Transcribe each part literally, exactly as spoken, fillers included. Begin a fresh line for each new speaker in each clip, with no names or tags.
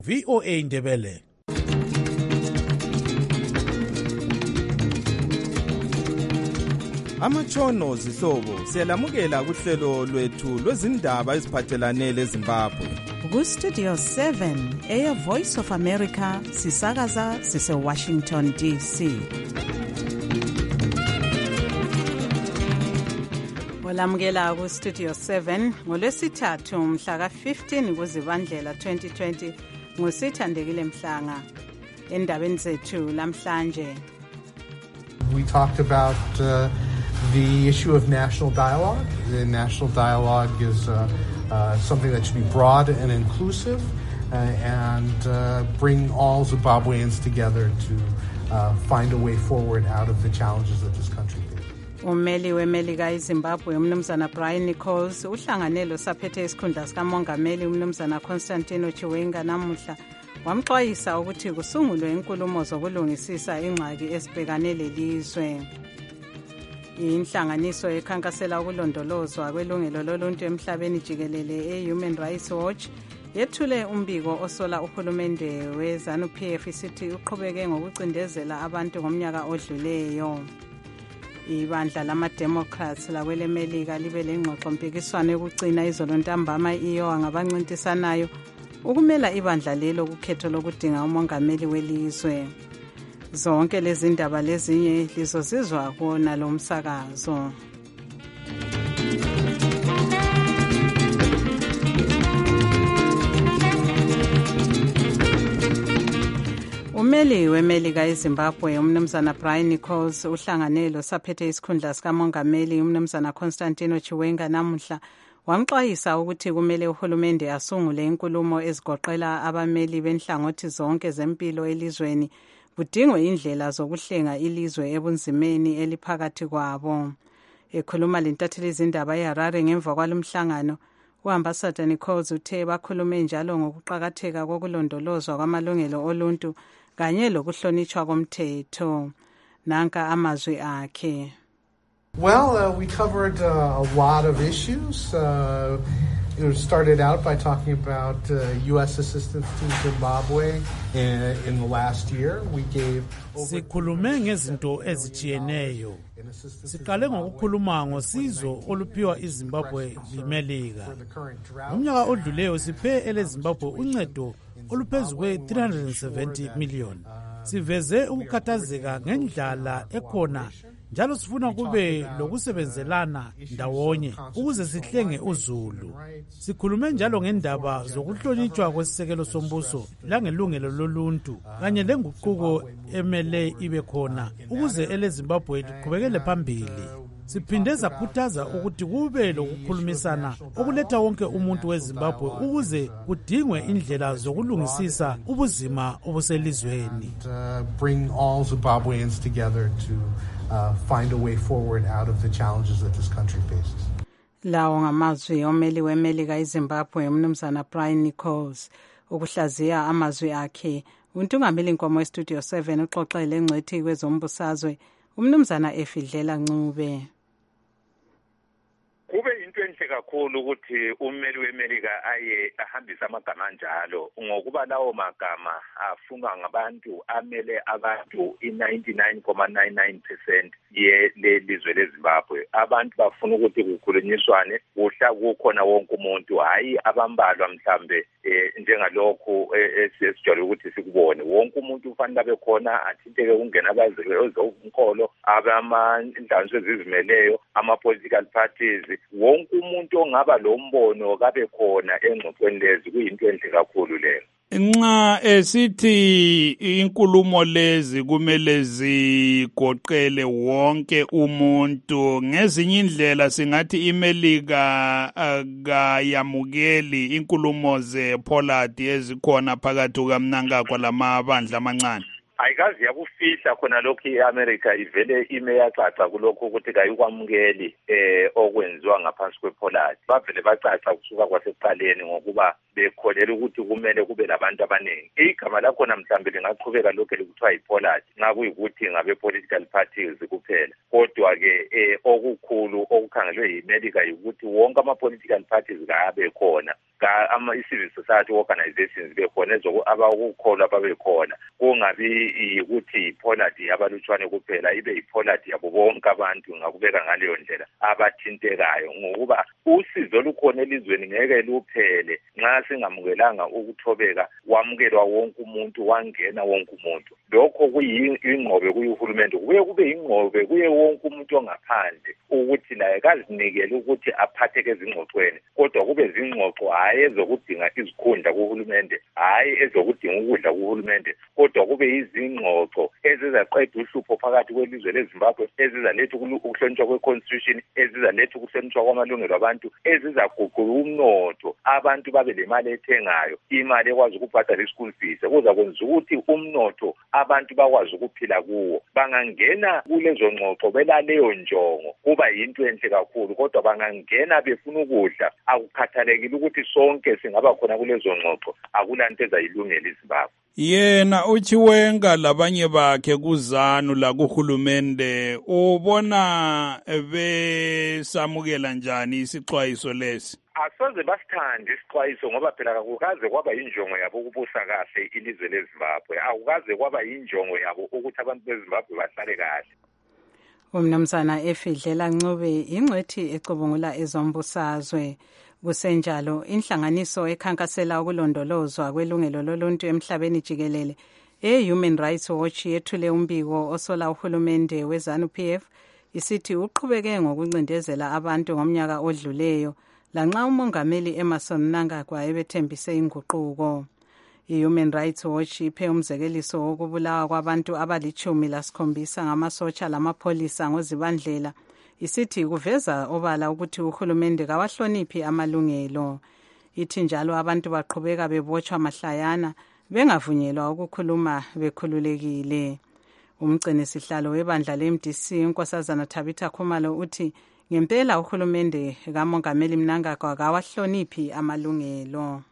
V O A Ndebele.
Amatshono zihlobo siyalamukela kuhlelo lwethu lwezindaba eziphathelane leZimbabwe.
Ku Studio seven eya Voice of America sisakaza sise Washington D C. Olamukela ku Studio seven ngolwesithathu mhla ka fifteen kuZibandlela twenty twenty ngosithandekile Mhlanga. Endabeni zethu lamhlanje
we talked about uh, the issue of national dialogue. The national dialogue is uh, uh, something that should be broad and inclusive uh, and uh, bring all Zimbabweans together to uh, find a way forward out of the challenges that this country faces.
Umeli weMelika eZimbabwe umnumzana Brian Nichols uhlanganelo saphethe isikhundla sikamongameli umnumzana Constantino Chiwenga namuhla wamxwayisa ukuthi kusungulwe inkulumo zokulungisisa ingxaki esibhekane lelizwe. Inhlanganiso ekhankasela ukulondolozwa kwelungelo loluntu emhlabeni jikelele e-Human Rights Watch yethule umbiko osola uhulumende we-ZANU-P F isithi uqhubeke ngokucindezela abantu ngomnyaka odluleyo. Ibandla lama-Democrats lakwelemelika libe lengxoxo mpikiswano yokucina izolo ntambama iyowa ngabancintisanayo ukumela ibandla lelo kukhetho lokudinga umongameli welizwe. Zonke lezi ndaba lezinye lizozizwa kona lo msakazo. Umeli weMelika eZimbabwe umnumzana Brian Nichols uhlanganelo saphethe isikhundla sikamongameli umnumzana Constantino Chiwenga namuhla wamxwayisa ukuthi kumele uhulumende asungule inkulumo ezigoqela abameli benhlangothi zonke zempilo elizweni kudingwe indlela zokuhlenga ilizwe ebunzimeni eliphakathi kwabo. Ekhuluma lentatheli izindaba eHarare ngemva kwalomhlangano, uambassador Nichols uthe bakhulume njalo ngokuqhakatheka kokulondolozwa kwamalungelo oluntu kanye lokuhlonitshwa komthetho. Nanka amazwi akhe.
Well, uh, we covered uh, a lot of issues. Uh, it started out by talking about uh, U S assistance to Zimbabwe in, in the last year. We gave
sikhulume ngezinto ezitshiyeneyo. Siqale ngokukhuluma ngosizo oluphiwa iZimbabwe yiMelika. Umnyaka odluleyo siphe eleZimbabwe uncedo oluphezu kwe three hundred seventy million. Siveze ukukhathazeka ngendlala ekhona njalo sifuna kube lokusebenzelana ndawonye ukuze sihlenge uzulu. Sikhulume njalo ngendaba zokuhlonitshwa kwesisekelo sombuso langelungelo loluntu kanye lenguquko emele ibe khona ukuze eleZimbabwe liqhubekele phambili. Siphinde sakhuthaza ukuthi kube lokukhulumisana okuletha wonke umuntu weZimbabwe ukuze kudingwe indlela zokulungisisa ubuzima obuselizweni.
Uh, bring all Zimbabweans together to uh, find a way forward out of the challenges that this country faces.
Lawo ngamazwi omeli weMelika eZimbabwe umnumzana Brian Nichols. Ukuhlaziya amazwi akhe untungameli inkomo eStudio seven uxoxele ngcethi kwezombusazwe umnumzana Efidlela Ncube.
Kube into enhle kakhulu ukuthi umeli weMelika aye ahambisa amagama anjalo ngokuba lawo magama afunwa ngabantu amele abantu i-ninety-nine point nine nine percent yelizwe leZimbabwe. Abantu bafuna ukuthi kukhulunyiswane kuhla kukhona wonke umuntu, hayi abambalwa mhlambe eh, njengalokhu esijwayele ukuthi sikubone. Wonke umuntu ufanele abe khona athinteke kungena abazelo ezonkolo abamandlanzo ezizimeleyo ama-political parties. Wonke umuntu ongaba lo mbono kabe khona engxoxweni lezi kuyinto enhle kakhulu leyo.
Nxa esithi inkulumo lezi kumele zigoqele wonke umuntu, ngezinye indlela singathi iMelika akayamukeli inkulumo zePoladi ezikhona phakathi kukaMnangagwa lamabandla amancane.
Ayikazi yakufihla khona lokho iAmerica ivele ime yacaca kulokho ukuthi kayikwamukeli eh okwenziwa ngaphansi kwePoladi. Bavele bacaca kusuka kwasekuqaleni ngokuba bekholela ukuthi kumele kube labantu abaningi. Igama lakho namhlanje lingaqhubeka lokho likuthiwa yiPoladi ngakuyikuthi ngabe political parties kuphela. Kodwa ke eh okukhulu okukhangelwe yiMelika ukuthi wonke ama political parties kabe khona ama-civil society organizations bekhona abakukholwa babekhona, kungabi ukuthi ipolity abalutshwane kuphela, ibe ipolity yabo bonke abantu ngakubeka ngaleyo ndlela abathintekayo, ngokuba usizo olukhona elizweni ngeke luphele nxa singamukelanga ukuthobeka wamukelwa wonke umuntu, wangena wonke umuntu. Lokho kuyingqobe kuyuhulumende, kuye kube ingqobe kuye wonke umuntu ongaphandle ukuthi laye kazinikele ukuthi aphatheke ezingxoxweni, kodwa kube zingxoxo hayi ezokudinga izikhundla kuhulumende, hayi ezokudinga ukudla kuhulumende, kodwa kube izingxoxo ezizaqeda uhlupho phakathi kwelizwe leZimbabwe, ezizaletha ukuhlonishwa kwe-constitution, ezizaletha ukuhlonishwa kwamalungelo abantu, ezizaguqula umnotho, abantu babe lemali ethengayo, imali ekwazi ukubhadala i-school fees, kuzakwenza ukuthi umnotho abantu bakwazi ukuphila kuwo. Bangangena kulezo ngxoxo belaleyo njongo kuba yinto enhle kakhulu, kodwa bangangena befuna ukudla, akukhathalekile ukuthi sonke singaba khona kulezo ngxoxo, akulanto ezayilungela iZimbabwe.
Yena uChiwenga labanye bakhe kuzanu la kuhulumende ubona besamukela njani isixwayiso lesi?
Asoze basithande isixwayiso ngoba phela akukaze kwaba injongo yabo ukubusa kahle ilizwe leZimbabwe, akukaze kwaba injongo yabo ukuthi abantu beZimbabwe bahlale kahle.
Umnumzana Efidlela Ncube ingcwethi ecubungula ezombusazwe. Kusenjalo inhlanganiso ekhankasela ukulondolozwa kwelungelo loluntu emhlabeni jikelele e-Human Rights Watch yethule umbiko osola uhulumende we-ZANU-P F isithi uqhubeke ngokuncindezela abantu ngomnyaka odluleyo lanxa umongameli Emmerson Mnangagwa ebethembise inguquko. I-Human Rights Watch iphe umzekeliso wokubulawa kwabantu abalichumi lasikhombisa ngamasotsha lamapholisa ngozibandlela, isithi kuveza obala ukuthi uhulumende kawahloniphi amalungelo. Ithi njalo abantu baqhubeka bebotshwa mahlayana bengavunyelwa ukukhuluma bekhululekile. Umgcini sihlalo webandla le-M D C uNkosazana Tabitha Khumalo uthi ngempela uhulumende kaMongameli Mnangagwa kawahloniphi amalungelo.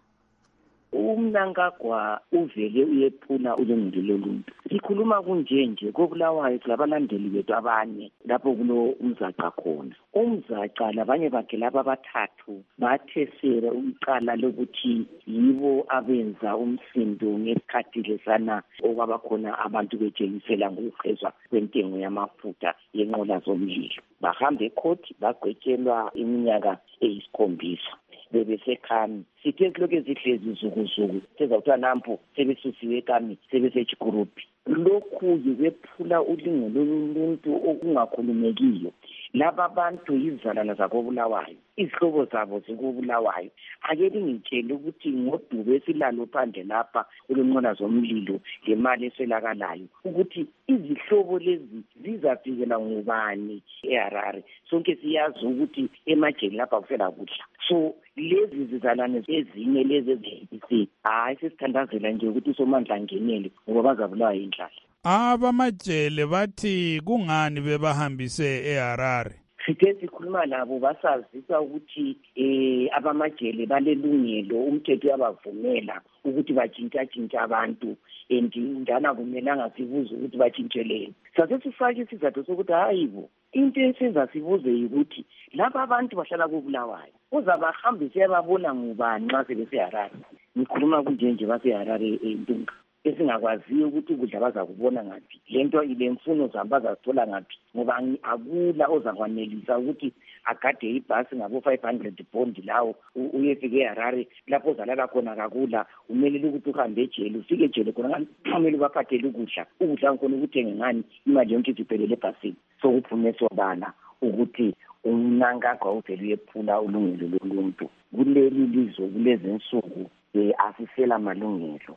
uMnangagwa uvele uyephula ulungelo loluntu. Sikhuluma kunje nje kokulawayo silabalandeli bethu abanye lapho kulo umzaca khona. Umzaca labanye bakhe laba bathathu bathesera uqala lokuthi yibo abenza umsindo ngesikhathi lesana okwaba khona abantu betshengisela ngokukhezwa kwentengo yamafutha yenqola zomlilo. Bahamba ecourt bagqetshelwa iminyaka eyisikhombisa. Bebesekhami sithe lokho ezihlezi zukuzuku sezawuthiwa nampo sebesusiwe ekami sebesechiguruphi. Lokhu yibephula ulingelo loluntu okungakhulumekiyo. Laba bantu yizalana zakobulawayo, izihlobo zabo zikobulawayo. Ake lingitshele ukuthi ngodubo esilalo phandle lapha olunqola zomlilo lemali eswelakalayo ukuthi izihlobo lezi zizafikela ngubani eHarare. Sonke siyazi ukuthi emajele lapha kufela kudla. So lezi zizalane ezinye lezi ezibisi hayi sesithandazela nje ukuthi uSomandla ngenele ngoba bazabulawa indlala.
Abamajele bathi kungani bebahambise eHarare?
Sithe sikhuluma nabo basazisa ukuthi eh abamajele balelungelo umthetho yabavumela ukuthi batshintsha abantu endindana kumelanga sibuze ukuthi batshintsheleni. Sase sifake isizathu sokuthi hayibo into esenza sibuze ukuthi laba abantu bahlala kubulawayo uzabahambise yababona ngubani nxa sebeseHarare. Ngikhuluma kunje nje baseHarare entunga esingakwaziyo ukuthi ukudla bazakubona ngaphi, lento ilemfuno zabo bazathola ngaphi, ngoba akula ozakwanelisa ukuthi agade ibhasi ngabo five hundred bond lawo uyefike eHarare lapho ozalala khona kakula, umelele ukuthi uhambe ejele ufike ejele khona kumele baphathele ukudla ukudla ngkhona ukuthenge ngani imali yonke iphelele ebhasini. So kuphume sobala ukuthi uMnangagwa uvele uyephula ulungelo loluntu kuleli lizwe kulezi nsuku asisela amalungelo.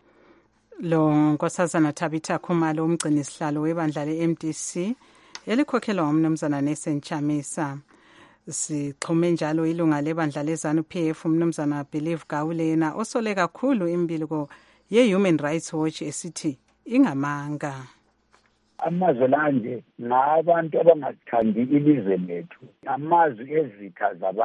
Lo Nkosazana Tabitha Khumalo umgcini sihlalo webandla le-M D C elikhokhelwa ngumnumzana Nelson Chamisa. Sixhume njalo ilunga lebandla leZANU-P F umnumzana Believe Gawulena osole kakhulu imbiliko ye-Human Rights Watch esithi ingamanga.
Amazwi lanje ngabantu abangathandi ilizwe lethu, amazwi ezitha zabantu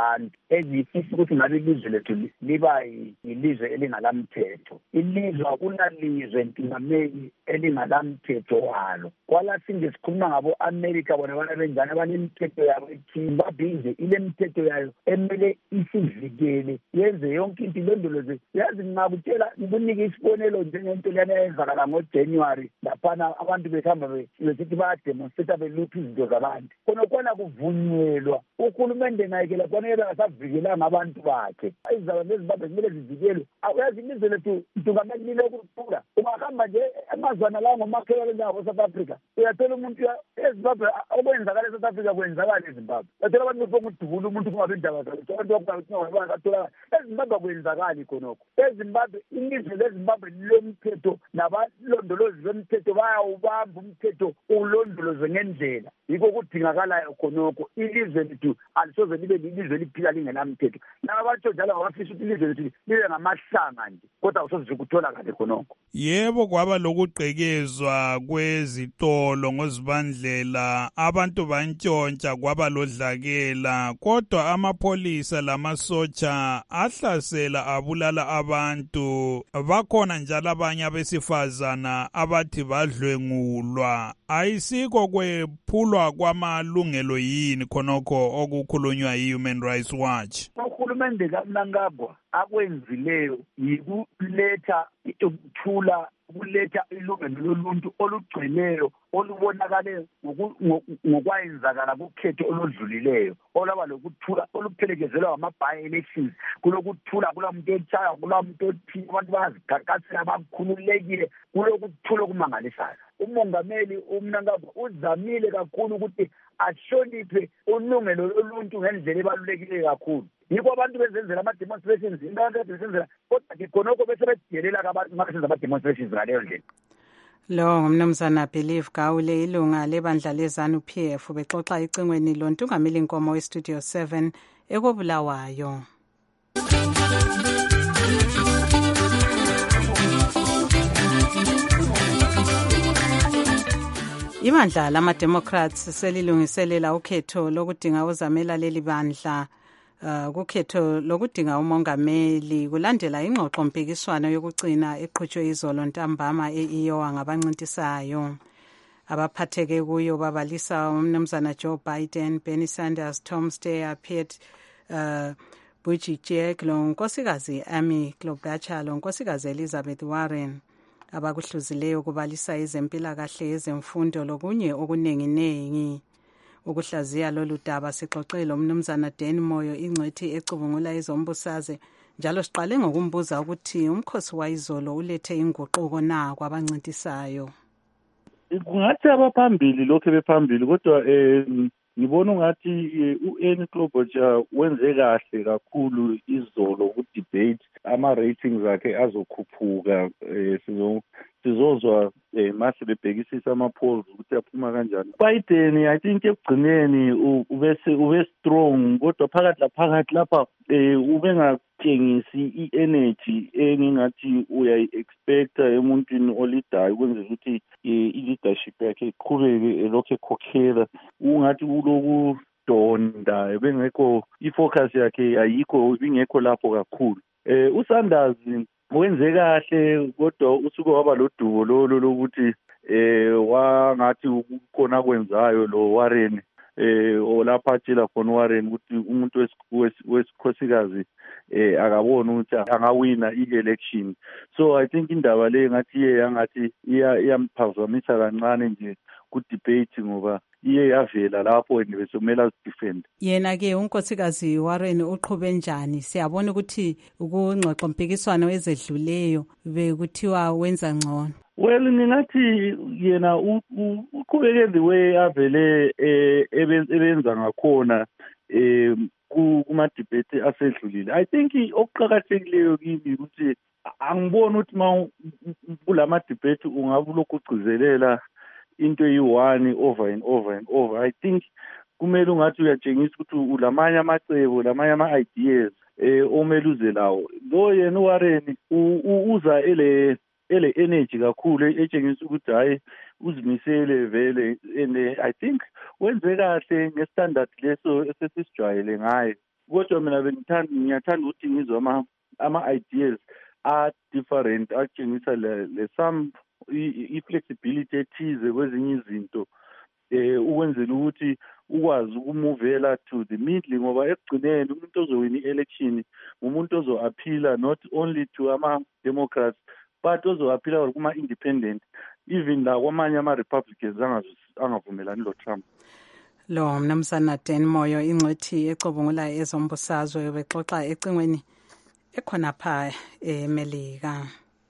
ezifisa ukuthi ngabe ilizwe lethu liba yilizwe elingalamthetho. Ilizwe akunalizwe ntingameli elingalamthetho walo. Kwala singe sikhuluma ngabo America bona bana benjani abanemithetho yabo ethimbabize ile mithetho yayo emele isivikele yenze yonke into ilondoloze. Yazi ngakutshela ngikunike isibonelo njengento lena eyenzakala ngoJanuary laphana abantu behamba besithi bayademonstrate beluphi izinto zabantu. Khona kuvunyelwa uhulumende ngayike laphana akasavikelanga abantu bakhe. Izaba lezimbabwe kumele zivikelwe. Uyazi ilizwe lethu ntungameli lokuthula. Ungahamba nje emazwana la ngomakhelwane labo South Africa uyathola umuntu eZimbabwe okwenzakala eSouth Africa kwenzakala eZimbabwe. Uyathola abantu befuna ukudubula umuntu kungabe indaba zakhe. Abantu bakwathi bathola eZimbabwe kwenzakala khonokho. eZimbabwe ilizwe leZimbabwe lomthetho nabalondolozi bemthetho bayawubamba umthetho ulondoloze ngendlela. Yiko kudingakalayo khonokho. Ilizwe lethu alisoze libe ilizwe liphila lingenamthetho. Nabantu njalo abafisa ukuthi ilizwe lethu libe ngamahlanga nje kodwa usoze ukuthola kade khonokho.
Yebo, kwaba lokugqekezwa kwezitolo ngozibandlela, abantu bantshontsha kwaba lodlakela, kodwa amapolisa lamasotsha ahlasela abulala abantu. Bakhona njalo abanye abesifazana abathi badlwengulwa. Ayisikho kwephulwa kwamalungelo yini khonokho okukhulunywa yi-Human Rights Watch?
Uhulumende kaMnangagwa akwenzileyo yikuletha ukuthula, ukuletha ilungelo loluntu olugcweleyo olubonakale ngokwayenzakala kukhetho oludlulileyo olaba lokuthula oluphelekezelwa ngama-by-elections. Kulokuthula kulamuntu etshaya kulamuntu othile abantu bayazigaqasela bakhululekile kulokuthula okumangalisayo. Umongameli uMnangagwa uzamile kakhulu ukuthi ahloniphe ulungelo loluntu ngendlela ebalulekileyo kakhulu. Yiko abantu bezenzela ama-demonstrations into abantu bezenzela kodwa ke khonokho bese bedelela abantu mabesenza ama-demonstrations ngaleyo ndlela.
Lo ngumnumzana Believe Gawule, ilunga lebandla lezanu P F, bexoxa icingweni lontungameli inkomo westudio seven ekobulawayo. Ibandla lama-Democrats selilungiselela ukhetho lokudinga uzamela leli bandla uh, kukhetho lokudinga umongameli kulandela ingxoxo mpikiswano yokugcina eqhutshwe izolo ntambama e-Iowa ngabancintisayo. Abaphatheke kuyo babalisa umnumzana Joe Biden, Bernie Sanders, Tom Steyer, Pete uh, Buttigieg, lo nkosikazi Amy Klobuchar, lo nkosikazi Elizabeth Warren. Abakuhluzileyo kubalisa izempilakahle ezemfundo lokunye okuningi-ningi. Ukuhlaziya lolu daba sixoxele umnumzana Dan Moyo, ingcwethi ecubungula ezombusaze, njalo siqale ngokumbuza ukuthi umkhosi wayizolo ulethe inguquko na kwabancintisayo.
Kungathi abaphambili lokho bephambili kodwa um ngibona ungathi u-Amy Klobuchar wenze kahle kakhulu izolo ku-debate. Ama-ratings akhe azokhuphuka, um sizozwa um mase bebhekisisa ama-polls ukuthi aphuma kanjani. Biden I think ekugcineni ube strong kodwa phakathi laphakathi lapha um ube ngatshengisi i-energy engingathi uyayi-expecta emuntwini olidayo ukwenzela ukuthi i-leadership yakhe iqhubeke elokhu ekhokhela. Ungathi uloku donda bengekho i-focus yakhe ayikho ibingekho lapho kakhulu. Eh uSanders wenze kahle kodwa usuke waba lodubo lolo lokuthi eh wangathi ukona kwenzayo lo Warren eh olapha atshela khona Warren ukuthi umuntu wesikhosikazi eh akabona ukuthi angawina i-election. So I think indaba le ngathi iye yangathi iyamphazamisa kancane nje ku-debate ngoba iye yavela lapho besomela defend.
Yena ke unkosikazi Warren uqhube njani? Siyabona ukuthi ukungxoxo mpikiswano ezedluleyo bekuthiwa wenza ngcono.
Well ngingathi yena uqhubeke the way avele ebenza ngakhona eh kuma debate asedlulile. I think okuqhakathekileyo kimi ukuthi angiboni ukuthi ma kulama debate ungabe lokugcizelela into yi-one over and over and over. I think kumele ungathi uyatshengisa ukuthi ulamanye amacebo lamanye ama-ideas eh omele uze lawo. Lo yena uWarren uza ele ele energy kakhulu etshengisa ukuthi hayi uzimisele vele and I think wenze kahle ngestandard leso esesijwayele ngayo. kodwa mina bengithanda ngiyathanda ukuthi ngizwe ama ama-ideas a-different atshengisa le some i-flexibility ethize kwezinye izinto eh ukwenzela ukuthi ukwazi ukumuvela to the middle, ngoba ekugcineni umuntu ozowina i-election umuntu ozo-aphila not only to ama-democrats but ozo-aphila kuma-independent, even la kwamanye ama-republicans angavumelani lo-Trump.
Lo mnumzana Dan Moyo, ingcwethi ecubungula ezombusazwe, bexoxa ecingweni ekhona pha eMelika.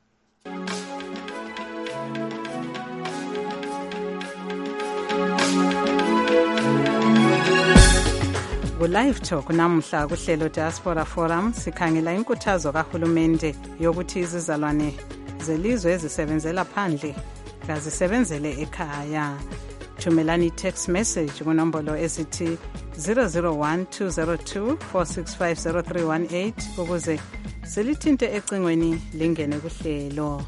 Ku-Live Talk namuhla kuhlelo Diaspora Forum sikhangela inkuthazo kahulumende yokuthi izizalwane zelizwe ezisebenzela phandle kazisebenzele ekhaya. Thumelani text message kunombolo esithi zero zero one two zero two four six five zero three one eight ukuze silithinte ecingweni lingene kuhlelo.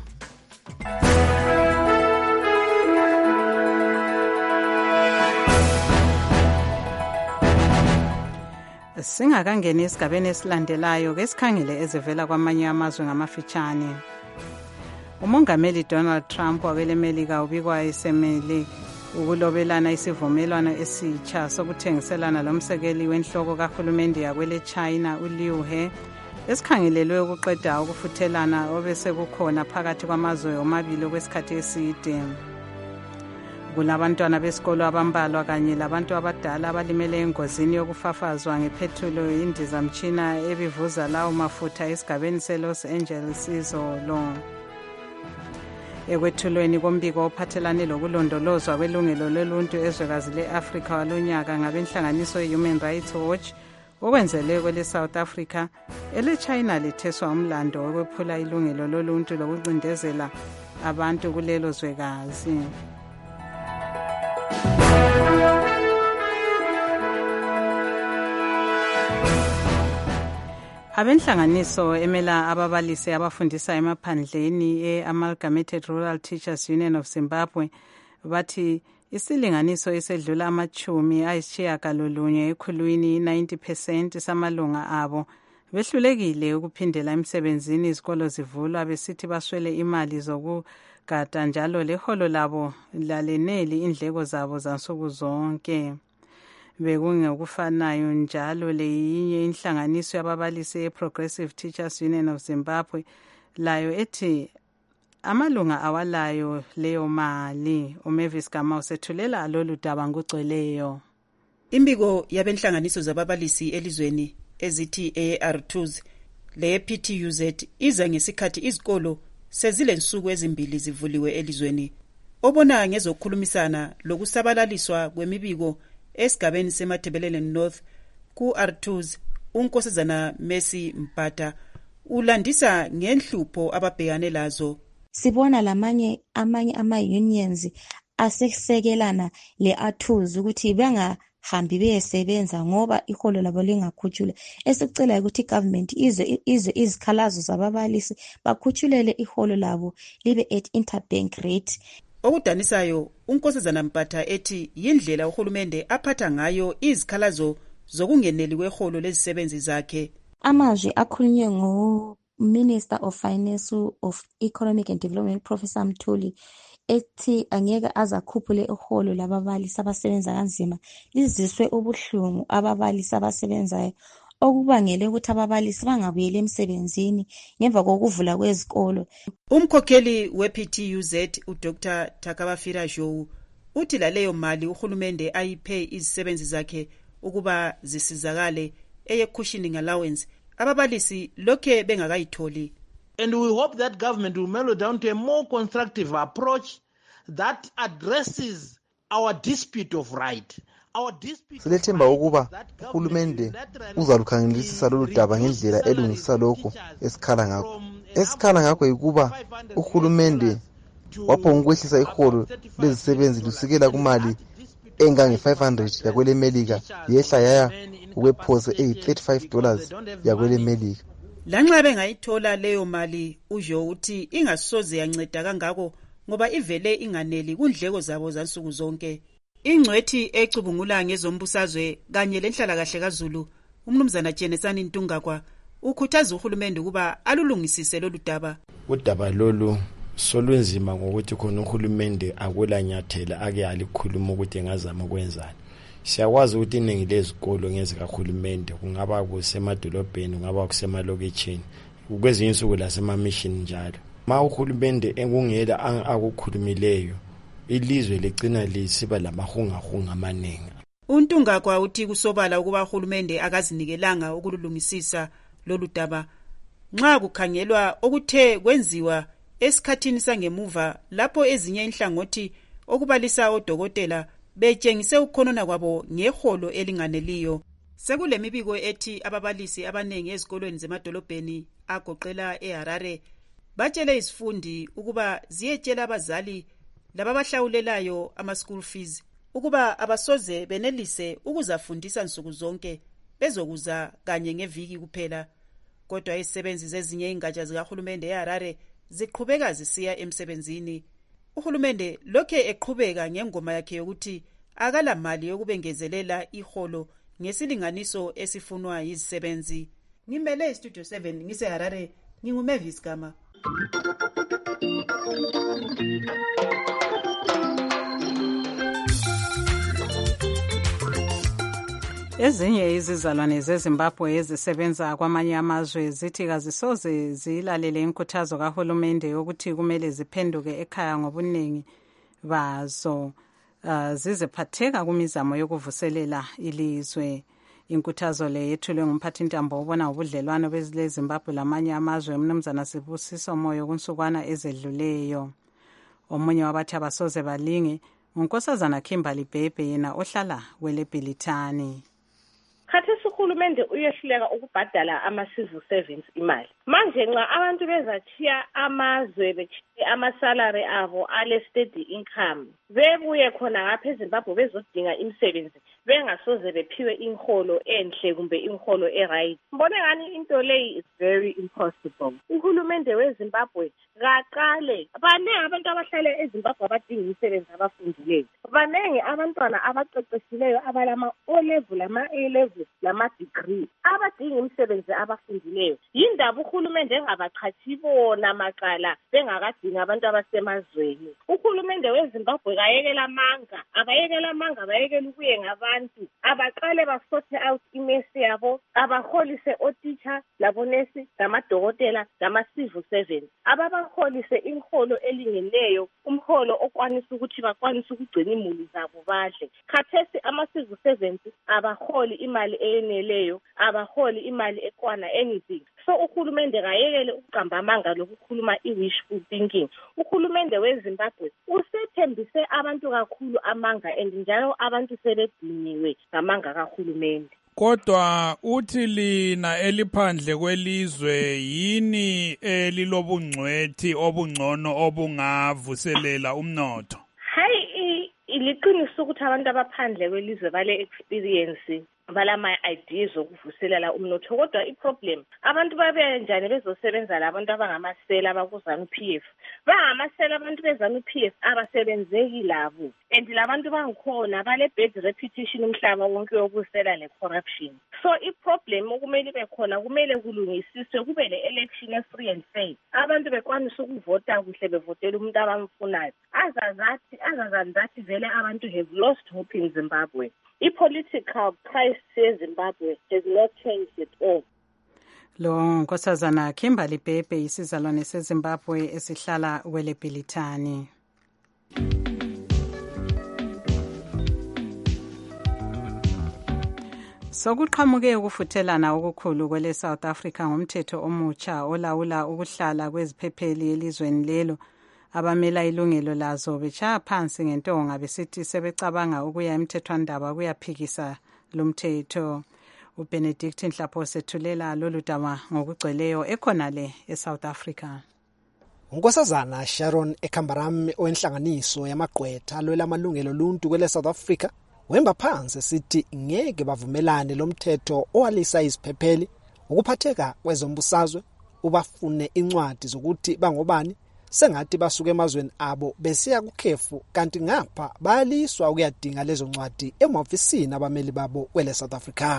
Singakangeni esigabeni esilandelayo ke sikhangele ezivela kwamanye amazwe ngamafitshane. Umongameli Donald Trump wabele Melika ubikwa esemele ukulobelana isivumelwano esitsha sokuthengiselana lomsekeli wenhloko kahulumende yakwele China uLiu He esikhangelelwe ukuqeda ukufuthelana obese kukhona phakathi kwamazwe omabili kwesikhathi eside. Kulabantwana besikolo abambalwa kanye labantu abadala abalimele engozini yokufafazwa ngephethulo indizamtshina ebivuza lawo mafutha esigabeni seLos Angeles izolo. Ekwethulweni kombiko ophathelane lokulondolozwa kwelungelo loluntu ezwekazi le-Afrika walonyaka ngabenhlanganiso ye-Human Rights Watch okwenzele kwele South Africa, ele China litheswa umlando wokwephula ilungelo loluntu lokucindezela abantu kulelo zwekazi. Abenhlanganiso emela ababalisi abafundisa emaphandleni e-Amalgamated Rural Teachers Union of Zimbabwe bathi isilinganiso esedlula amachumi ayishiyagalolunye ekhulwini ninety percent samalunga abo behlulekile ukuphindela emsebenzini izikolo zivulwa besithi baswele imali zokugada njalo leholo labo laleneli indleko zabo zansuku zonke. Bekungekufanayo njalo leyinye inhlanganiso yababalisi e-Progressive Teachers Union of Zimbabwe layo ethi amalunga awalayo leyo mali. uMavis Gama usethulela lolu daba ngugcweleyo.
Imbiko yabenhlanganiso zababalisi elizweni ezithi A R twos le P T U Z iza ngesikhathi izikolo sezile nsuku ezimbili zivuliwe elizweni. Obona ngezokukhulumisana lokusabalaliswa kwemibiko esigabeni seMathebelele North ku R twos uNkosazana Messi Mpata ulandisa ngenhlupho ababhekane lazo.
Sibona lamanye amanye ama-unions asesekelana le-R twos ukuthi bengahambi beyesebenza ngoba iholo labo lingakhutshulwa. Esicela ukuthi igovernment ize ize izikhalazo zababalisi bakhutshulele iholo labo libe at interbank rate.
Okudanisayo uNkosazana Mpata ethi yindlela uhulumende aphatha ngayo izikhalazo zokungeneli kweholo lezisebenzi zakhe.
Amazwi akhulunywe ngo Minister of Finance of Economic and Development Professor Mthuli ethi angeke azakhuphule iholo lababalisi abasebenza kanzima liziswe ubuhlungu ababalisi abasebenzayo okubangele ukuthi ababalisi bangabuyeli emsebenzini ngemva kokuvula kwezikolo.
Umkhokheli we-P T U Z uDr Takabafira Joe uthi laleyo mali uhulumende ayiphe izisebenzi zakhe ukuba zisizakale eye cushioning allowance ababalisi lokhe bengakayitholi.
And we hope that government will mellow down to a more constructive approach that addresses our dispute of right.
Silethemba ukuba uhulumende uzalukhangelisisa lolu daba ngendlela elungisa lokho esikhala ngakho. Esikhala ngakho yikuba uhulumende waphonga ukwehlisa iholo lezisebenzi lusukela kumali engange five hundred yakwele Melika yehla yaya ukwephosa eyi thirty-five dollars yakwele Melika.
Lanxa bengayithola leyo mali ujo uthi ingasoze yanceda kangako ngoba ivele inganeli kundleko zabo zansuku zonke. Ingcwethi ecubungula ngezombusazwe kanye lenhlalakahle kaZulu umnumzana Jenesani Ntungakwa ukhuthaza uhulumende ukuba alulungisise lolu daba.
Udaba lolu solwenzima ngokuthi khona uhulumende akulanyathela ake alikhuluma ukuthi engazama ukwenzani. Siyakwazi ukuthi iningi lezikolo ngezikahulumende kungaba kusemadolobheni kungaba kusemalokitshini kwezinye insuku lasema-mission njalo. Ma uhulumende engungela akukhulumileyo ilizwe ligcina lisiba lamahungahunga amaningi.
UNtungakwa uthi kusobala ukuba uhulumende akazinikelanga ukulungisisa lolu daba nxa kukhangelwa okuthe kwenziwa esikhathini sangemuva lapho ezinye inhlangothi okubalisa odokotela betshengise ukukhonona kwabo ngeholo elinganeliyo. Sekulemibiko ethi ababalisi abanengi ezikolweni zemadolobheni agoqela eHarare batshele izifundi ukuba ziyetshela abazali lababahlawulelayo ama-school fees ukuba abasoze benelise ukuzafundisa nsuku zonke bezokuza kanye ngeviki kuphela. Kodwa izisebenzi zezinye ingatsha zikahulumende eHarare ziqhubeka zisiya emsebenzini. Uhulumende lokhe eqhubeka ngengoma yakhe yokuthi akala mali yokubengezelela iholo ngesilinganiso esifunwa yizisebenzi. Ngimele iStudio seven ngiseHarare, nginguMavis Gama.
Ezinye izizalwane zeZimbabwe ezisebenza kwamanye amazwe zithi kazisoze zilalele inkuthazo kahulumende yokuthi kumele ziphenduke ekhaya ngobuningi bazo uh, ziziphatheka kumizamo yokuvuselela ilizwe. Inkuthazo le yethulwe ngumphathintambo obona ubudlelwano beZimbabwe lamanye amazwe uMnumzana Sibusiso Moyo kunsukwana ezedluleyo. Omunye wabathi abasoze balinge uNkosazana Kimberly Bhebhe yena ohlala kweleBhilitani.
Khathesi uhulumende uyehluleka ukubhadala ama-civil servants imali. Manje nxa abantu bezachiya amazwe bechiye amasalary abo ale steady income bebuye khona ngapha eZimbabwe bezodinga imisebenzi bengasoze bephiwe inholo enhle kumbe inholo eright. Mbone ngani into leyi is very impossible. Uhulumende weZimbabwe kaqale baningi abantu abahlala eZimbabwe abadinga imisebenzi abafundileyo. Baningi abantwana abaqeqeshileyo abalama O level ama A level lama degree abadinga imisebenzi abafundileyo. Yindaba uhulumende engabachathi bona maqala bengakadinga abantu abasemazweni. Uhulumende weZimbabwe kayekela amanga abayekela amanga abayekela ukuye ngabantu abaqale basorte out imesi yabo abaholise oteacher labonesi lamadokotela lama-civil servants ababaholise inholo elingeneyo umholo okwanisa ukuthi bakwanise ukugcina imuli zabo badle. Khathesi ama-civil servants abaholi imali eyeneleyo abaholi imali ekwana anything. So uhulumende kayekele ukuqamba amanga lokukhuluma i-wishful thinking. Uhulumende weZimbabwe usethembise abantu kakhulu amanga and njalo abantu sebediniwe ngamanga kahulumende.
Kodwa uthi lina eliphandle kwelizwe yini elilobungcwethi obungcono obungavuselela umnotho?
Hayi iliqiniso ukuthi abantu abaphandle kwelizwe bale experience balama ideas okuvuselela umnotho kodwa iproblem abantu babe njani bezosebenza labantu abangamasela abakuzana uP F bangamasela abantu bezana uP F abasebenzeki labo and labantu bangikhona bale bad reputation umhlaba wonke wobusela le corruption. So iproblem okumele ibe khona kumele kulungisiswe kube le election e free and fair abantu bekwanisa ukuvota kuhle bevotela umuntu abamfunayo azazathi azazandathi vele abantu have lost hope in Zimbabwe. I-political crisis eZimbabwe has not changed at all.
Lo Nkosazana Kimberly Bhebhe isizalwane seZimbabwe esihlala kweleBhilitani. Sokuqhamuke ukufuthelana okukhulu kwele South Africa ngomthetho omutsha olawula ukuhlala kweziphepheli elizweni lelo. Abamela ilungelo lazo bechaya phansi ngentonga besithi sebecabanga ukuya emthethwandaba kuyaphikisa lomthetho. uBenedict Nhlapho sethulela lolu daba ngokugcweleyo ekhonale eSouth Africa.
Unkosazana Sharon Ekambaram owenhlanganiso yamagqwetha alwela amalungelo oluntu kwele South Africa wemba phansi sithi ngeke bavumelane lomthetho owalisa iziphepheli ukuphatheka kwezombusazwe ubafune incwadi zokuthi bangobani sengathi basuke emazweni abo besiya kukhefu kanti ngapha bayaliswa ukuyadinga lezo ncwadi emahofisini abameli babo kwele South Africa.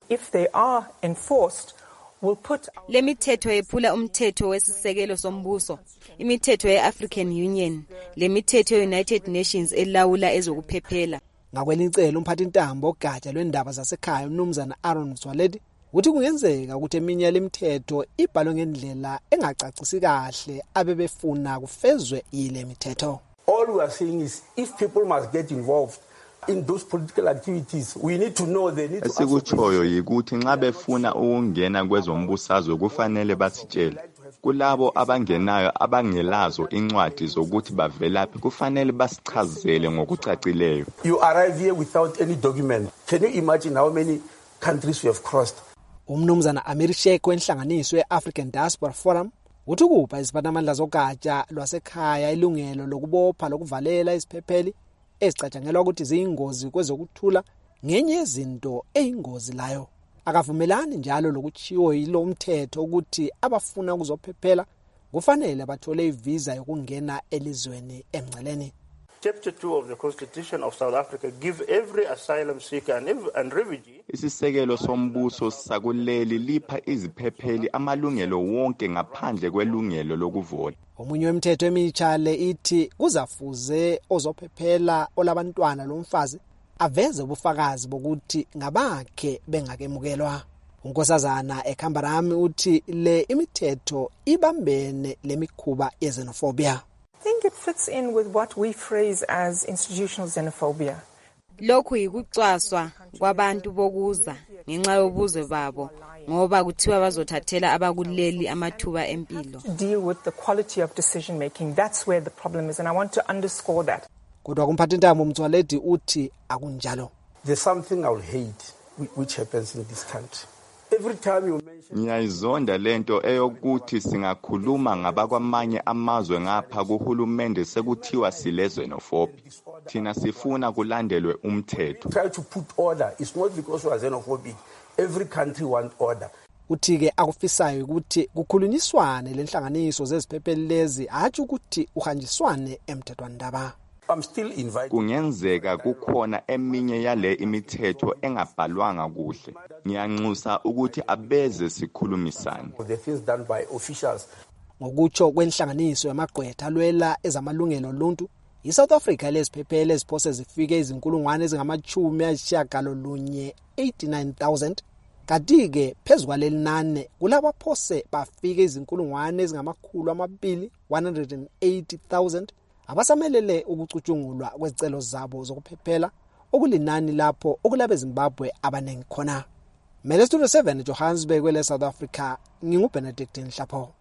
if they are enforced, will put
lemithetho ephula umthetho wesisekelo sombuso, imithetho ye-African Union, lemithetho ye-United Nations elawula ezokuphephela.
Ngakwelicelo umphathintambo ogatsha lwendaba zasekhaya umnumzana Aaron Mswaledi uthi kungenzeka ukuthi eminye yalemithetho ibhalwe ngendlela engacacisi kahle abebefuna kufezwe yile mithetho.
All we are saying is if people must get involved in those political activities, we need to know they need to ask.
Esikutshoyo yikuthi nxa befuna ukungena kwezombusazwe kufanele basitshele. Kulabo abangenayo abangelazo incwadi zokuthi bavelaphi kufanele basichazele ngokucacileyo.
You arrive here without any document. Can you imagine how many countries we have crossed?
Umnumzana Amir Sheikh wenhlanganiso ye-African Diaspora Forum uthi kupha iziphathamandla zogatsha lwasekhaya ilungelo lokubopha lokuvalela isiphepheli ezicatshangelwa ukuthi ziyingozi kwezokuthula ngenye yezinto eyingozi layo. Akavumelani njalo lokuchiwo yilo umthetho ukuthi abafuna ukuzophephela kufanele bathole ivisa yokungena elizweni emngceleni.
Chapter two of the Constitution of South Africa give every asylum seeker and, every, and refugee
isisekelo sombuso sakuleli lipha iziphepheli amalungelo wonke ngaphandle kwelungelo lokuvota.
Omunye wemthetho emitsha le ithi kuzafuze ozophephela olabantwana lomfazi aveze ubufakazi bokuthi ngabakhe bengakemukelwa. Unkosazana eKhambarami uthi le imithetho ibambene lemikhuba yexenophobia.
I think it fits in with what we phrase as institutional xenophobia.
Lokhu yikucwaswa kwabantu bokuza ngenxa yobuzwe babo ngoba kuthiwa bazothathela abakuleli amathuba empilo.
Deal with the quality of decision making. That's where the problem is, and I want to underscore that.
Kodwa kumphathintambo Mtswaledi uthi akunjalo.
There's something I will hate which happens in this country. Every time you mention
ngiyayizonda lento eyokuthi singakhuluma ngabakwamanye amazwe ngapha kuhulumende sekuthiwa silezenophobia. Thina sifuna kulandelwe umthetho.
Try to put order. It's not because we are xenophobic. Every country wants order.
Uthi ke akufisayo ukuthi kukhulunyiswane lenhlanganiso zeziphepheli lezi athi ukuthi uhanjiswane emthethwandaba.
I'm still invited.
Kungenzeka kukhona eminye yale imithetho engabhalwanga kuhle. Ngiyanxusa ukuthi abeze sikhulumisane.
The things done by officials.
Ngokutsho kwenhlanganiso yamagqwetha alwela ezamalungelo oluntu, iSouth Africa leziphepheli eziphose zifike izinkulungwane ezingamachumi ayisishiyagalolunye eighty-nine thousand. Kanti ke phezukwaleli nane kulabo phose bafike izinkulungwane ezingamakhulu amabili one hundred eighty thousand. Abasamelele ukucutshungulwa kwezicelo zabo zokuphephela okulinani lapho okulabe Zimbabwe abanengi khona. Mele Studio seven Johannesburg kwele South Africa nginguBenedict Nhlapho.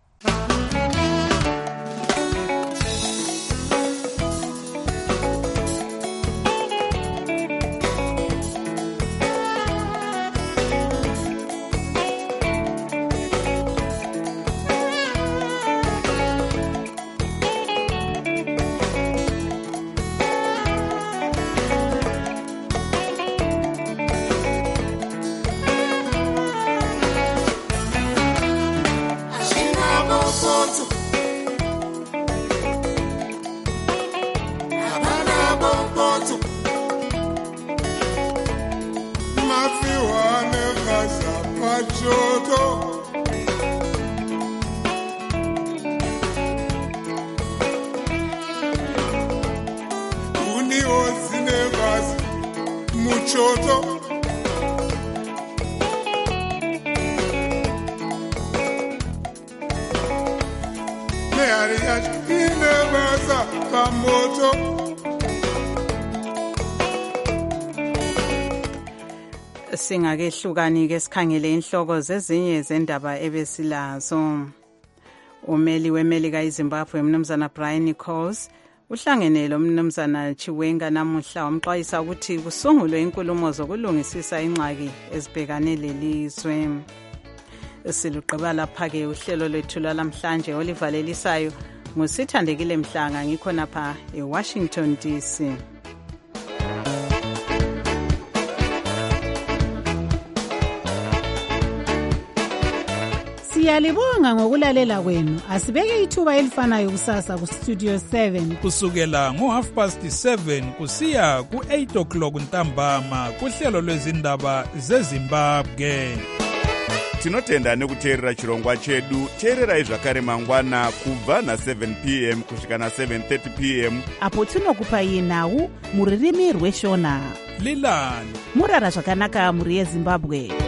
Singakehlukani ke sikhangele inhloko zezinye zendaba ebesilazo. Umeli weMelika eZimbabwe umnumzana Brian Nichols uhlangene lo mnumzana Chiwenga namuhla wamxwayisa ukuthi kusungulwe inkulumo zokulungisisa ingxaki ezibhekane lelizwe. Siluqaba lapha ke uhlelo lwethu lamhlanje olivalelisayo ngusithandekile Mhlanga ngikho napha eWashington D C.
Siyalibonga ngokulalela kwenu. Asibeke ithuba elifanayo kusasa ku Studio seven
kusukela ngo half past seven kusiya ku eight o'clock ntambama kuhlelo lwezindaba zeZimbabwe.
Tinotenda nekuteerera chirongwa chedu. Teererai zvakare mangwana kubva na seven p m kusvika na seven thirty p m
apo tinokupai nhau muririmi rweshona.
Lilani
murara zvakanaka muri yeZimbabwe.